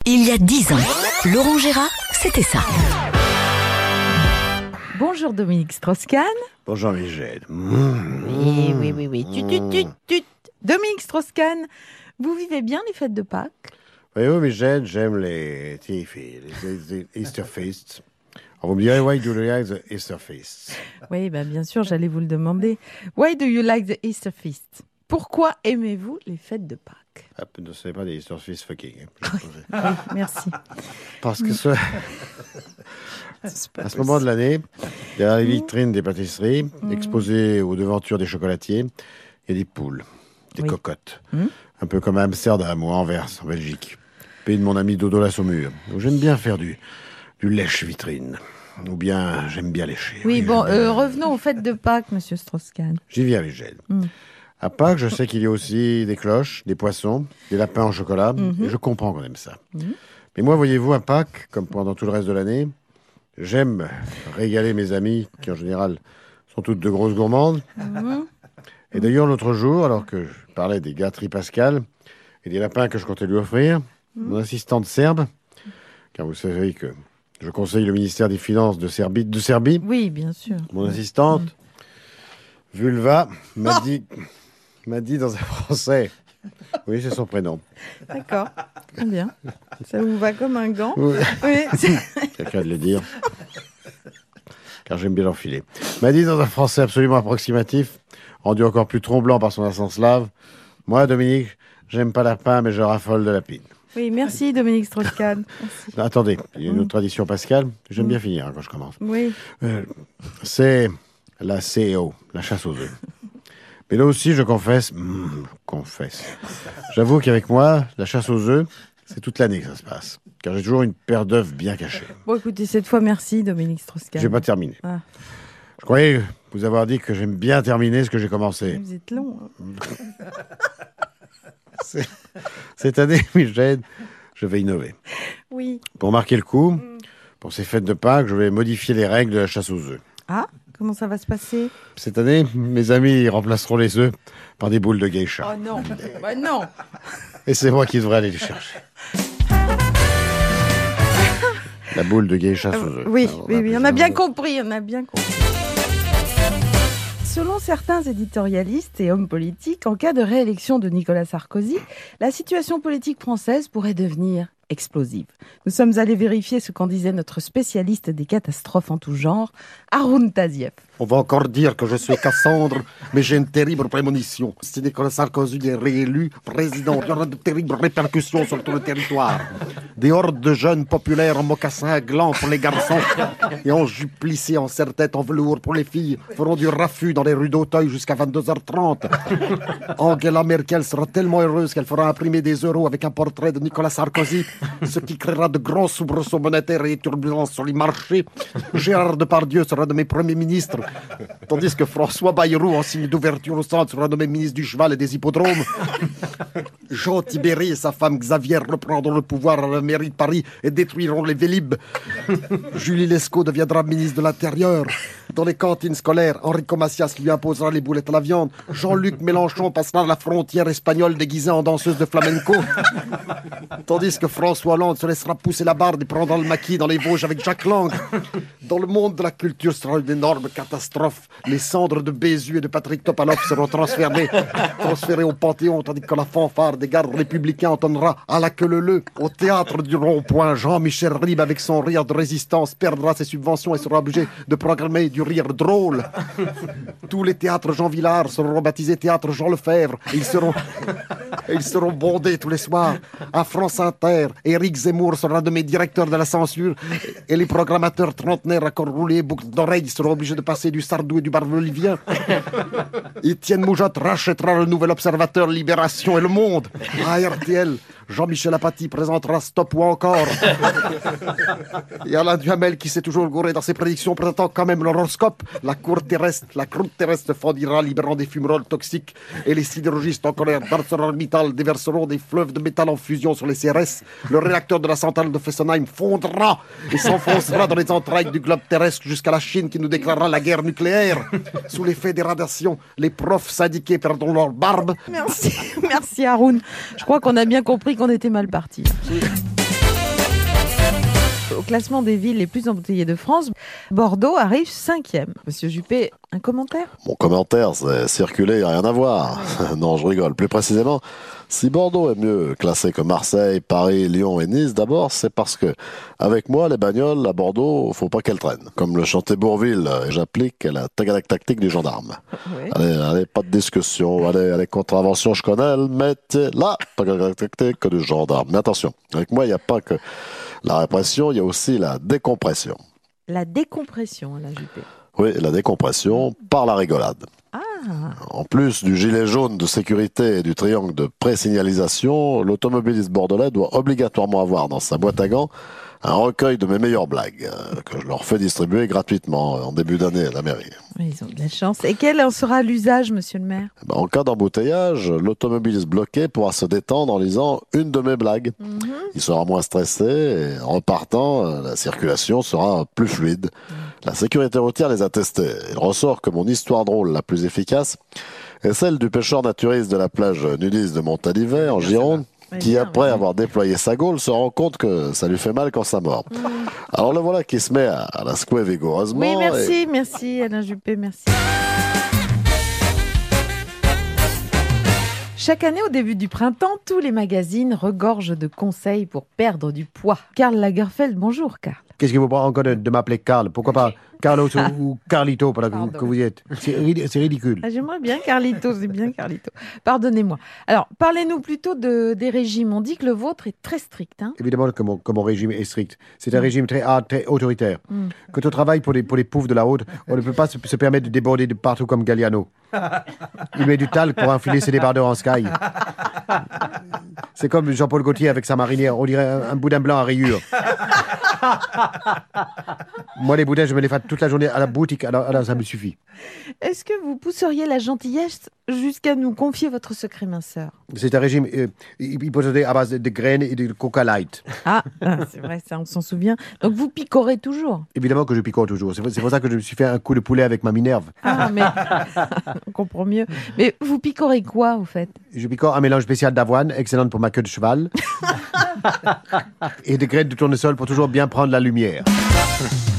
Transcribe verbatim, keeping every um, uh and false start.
Il y a dix ans, Laurent Gérard, c'était ça. Bonjour Dominique Strauss-Kahn. Bonjour Michel. Mmh. Oui, oui, oui, oui. Tut, tut, tut, tut. Dominique Strauss-Kahn, vous vivez bien les fêtes de Pâques? Oui, oui, Michel, j'aime les, les, les Easter Feasts. Alors vous me direz, why do you like the Easter Feasts? Oui, ben bien sûr, j'allais vous le demander. Why do you like the Easter Feast? Pourquoi aimez-vous les fêtes de Pâques? Ah, ce n'est pas des Easter Feasts fucking. Oui, merci. Parce que ce... à ce moment de l'année, derrière les vitrines des pâtisseries, mmh. exposées aux devantures des chocolatiers, il y a des poules, des oui. cocottes. Mmh. Un peu comme à Amsterdam ou à Anvers, en Belgique. Pays de mon ami Dodo la Saumure. J'aime bien faire du, du lèche-vitrine. Ou bien, j'aime bien lécher. Oui, oui bon, bien... euh, revenons aux fêtes de Pâques, monsieur Strauss-Kahn. J'y viens, Michel. Mmh. À Pâques, je sais qu'il y a aussi des cloches, des poissons, des lapins en chocolat. Mmh. Et je comprends qu'on aime ça. Mmh. Mais moi, voyez-vous, à Pâques, comme pendant tout le reste de l'année, j'aime régaler mes amis, qui en général sont toutes de grosses gourmandes. Mmh. Et d'ailleurs, l'autre jour, alors que je parlais des gâteries Pascal et des lapins que je comptais lui offrir, mmh. mon assistante serbe, car vous savez que je conseille le ministère des Finances de Serbie, de Serbie. Oui, bien sûr. Mon assistante, mmh. Vulva, m'a oh dit, m'a dit dans un français. Oui, c'est son prénom. D'accord, très bien. Ça vous va comme un gant? Oui. Oui. Quelqu'un de le dire. Car j'aime bien l'enfiler. M'a dit dans un français absolument approximatif, rendu encore plus troublant par son accent slave. Moi, Dominique, j'aime pas la pain, mais je raffole de la pine. Oui, merci Dominique Strauss-Kahn. Non, attendez, il y a une autre tradition pascale. J'aime mmh. bien finir hein, quand je commence. Oui. Euh, c'est la C E O, la chasse aux œufs. Mais là aussi, je confesse, mmh, confesse. J'avoue qu'avec moi, la chasse aux œufs, c'est toute l'année que ça se passe. Car j'ai toujours une paire d'œufs bien cachée. Bon, écoutez, cette fois, merci Dominique Strauss-Kahn. Je n'ai pas terminé. Ah. Je croyais vous avoir dit que j'aime bien terminer ce que j'ai commencé. Vous êtes long. Hein. c'est... Cette année, Michel, je vais innover. Oui. Pour marquer le coup, mm. pour ces fêtes de Pâques, je vais modifier les règles de la chasse aux œufs. Ah, comment ça va se passer? Cette année, mes amis remplaceront les œufs par des boules de geisha. Oh non, bah non. Et c'est moi qui devrais aller les chercher. La boule de geisha sous œufs. Oui, oui, oui, on a bien compris, on a bien compris. Selon certains éditorialistes et hommes politiques, en cas de réélection de Nicolas Sarkozy, la situation politique française pourrait devenir explosive. Nous sommes allés vérifier ce qu'en disait notre spécialiste des catastrophes en tout genre, Haroun Tazieff. On va encore dire que je suis Cassandre, mais j'ai une terrible prémonition. Si Nicolas Sarkozy est réélu président, il y aura de terribles répercussions sur tout le territoire. Des hordes de jeunes populaires en mocassins glans pour les garçons et en jupe plissée en serre-tête en velours pour les filles feront du raffut dans les rues d'Auteuil jusqu'à vingt-deux heures trente. Angela Merkel sera tellement heureuse qu'elle fera imprimer des euros avec un portrait de Nicolas Sarkozy, ce qui créera de grands soubresauts monétaires et turbulences sur les marchés. Gérard Depardieu sera de mes premiers ministres, tandis que François Bayrou, en signe d'ouverture au centre, sera nommé ministre du cheval et des hippodromes. Jean Tibéri et sa femme Xavier reprendront le pouvoir à la mairie de Paris et détruiront les Vélib. Julie Lescaut deviendra ministre de l'Intérieur. Dans les cantines scolaires, Enrico Macias lui imposera les boulettes à la viande. Jean-Luc Mélenchon passera la frontière espagnole déguisé en danseuse de flamenco. Tandis que François Hollande se laissera pousser la barbe et prendra le maquis dans les Vosges avec Jacques Lang. Dans le monde de la culture sera une énorme catastrophe. Les cendres de Bézu et de Patrick Topalov seront transférées, transférées au Panthéon, tandis que la fanfare des gardes républicains entonnera à la queue leu leu. Au théâtre du Rond-Point, Jean-Michel Ribes, avec son rire de résistance, perdra ses subventions et sera obligé de programmer du rire drôle. Tous les théâtres Jean Villard seront rebaptisés théâtre Jean Lefebvre. Et ils seront, et ils seront bondés tous les soirs. À France Inter, Éric Zemmour sera nommé directeur de la censure et les programmateurs trentenaires à col roulé, boucles d'oreilles seront obligés de passer du Sardou et du Barbe-Olivien. Étienne Moujotte rachètera le Nouvel Observateur, Libération et Le Monde. À R T L, Jean-Michel Apathy présentera Stop ou encore. Et Alain Duhamel, qui s'est toujours gouré dans ses prédictions, présentant quand même l'horoscope. La cour terrestre, la croûte terrestre fondira, libérant des fumerolles toxiques. Et les sidérurgistes en colère d'ArcelorMittal déverseront des fleuves de métal en fusion sur les C R S. Le réacteur de la centrale de Fessenheim fondra et s'enfoncera dans les entrailles du globe terrestre jusqu'à la Chine qui nous déclarera la guerre nucléaire. Sous l'effet des radiations, les profs syndiqués perdront leur barbe. Merci, merci Haroun. Je crois qu'on a bien compris qu'on était mal parti. Oui. au classement des villes les plus embouteillées de France, Bordeaux arrive cinquième. Monsieur Juppé, un commentaire ? Mon commentaire, c'est circuler, il n'y a rien à voir. Non, je rigole. Plus précisément, si Bordeaux est mieux classé que Marseille, Paris, Lyon et Nice, d'abord, c'est parce que, avec moi, les bagnoles à Bordeaux, faut pas qu'elles traînent. Comme le chantait Bourvil, et j'applique la tagadac tactique du gendarme. Oui. Allez, allez, pas de discussion. Allez, allez, contravention, je connais, mettez là, tagadac tactique du gendarme. Mais attention, avec moi, il n'y a pas que la répression, il y a aussi la décompression. La décompression, Alain Juppé. Oui, la décompression par la rigolade. Ah. En plus du gilet jaune de sécurité et du triangle de pré-signalisation, l'automobiliste bordelais doit obligatoirement avoir dans sa boîte à gants un recueil de mes meilleures blagues euh, que je leur fais distribuer gratuitement en début d'année à la mairie. Ils ont de la chance. Et quel en sera l'usage, monsieur le maire ? Ben, en cas d'embouteillage, l'automobiliste bloqué pourra se détendre en lisant une de mes blagues. Mm-hmm. Il sera moins stressé et en repartant, la circulation sera plus fluide. Mm. La sécurité routière les a testés. Il ressort que mon histoire drôle la plus efficace est celle du pêcheur naturiste de la plage nudiste de Montalivet, en Gironde, qui, après avoir déployé sa gaule, se rend compte que ça lui fait mal quand ça mord. Mmh. Alors le voilà qui se met à, à la secouer vigoureusement. Oui, merci, et... merci Alain Juppé, merci. Chaque année, au début du printemps, tous les magazines regorgent de conseils pour perdre du poids. Karl Lagerfeld, bonjour Karl. Qu'est-ce qui vous prend encore de, de m'appeler Karl ? Pourquoi pas Carlos ou, ou Carlito, pendant que vous, que vous y êtes ? C'est, c'est ridicule. Ah, j'aimerais bien Carlito, c'est bien Carlito. Pardonnez-moi. Alors, parlez-nous plutôt de, des régimes. On dit que le vôtre est très strict. Hein ? Évidemment que mon, que mon régime est strict. C'est un mmh. régime très hard, très autoritaire. Mmh. Quand on travaille pour les, pour les pauvres de la haute, on ne peut pas se, se permettre de déborder de partout comme Galliano. Il met du talc pour enfiler ses débardeurs en sky. C'est comme Jean-Paul Gaultier avec sa marinière. On dirait un, un boudin blanc à rayures. Moi, les boudins, je me les fais toute la journée à la boutique, alors, alors ça me suffit. Est-ce que vous pousseriez la gentillesse jusqu'à nous confier votre secret minceur ? C'est un régime euh, hyposé à base de, de graines et de coca light. Ah, c'est vrai, ça, on s'en souvient. Donc vous picorez toujours ? Évidemment que je picore toujours. C'est, c'est pour ça que je me suis fait un coup de poulet avec ma Minerve. Ah, mais on comprend mieux. Mais vous picorez quoi, au fait ? Je picore un mélange spécial d'avoine, excellente pour ma queue de cheval, et de graines de tournesol pour toujours bien prendre la lumière.